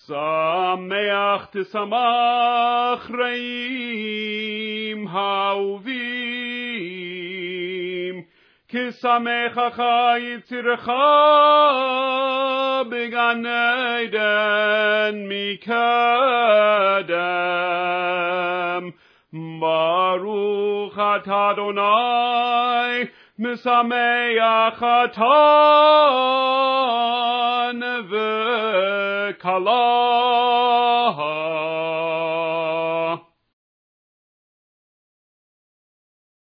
Sameach tisamach reim hauvim, Kisamechacha yitzircha began Eden mikadem. Baruch atah Adonai, Misameach atah neve kala.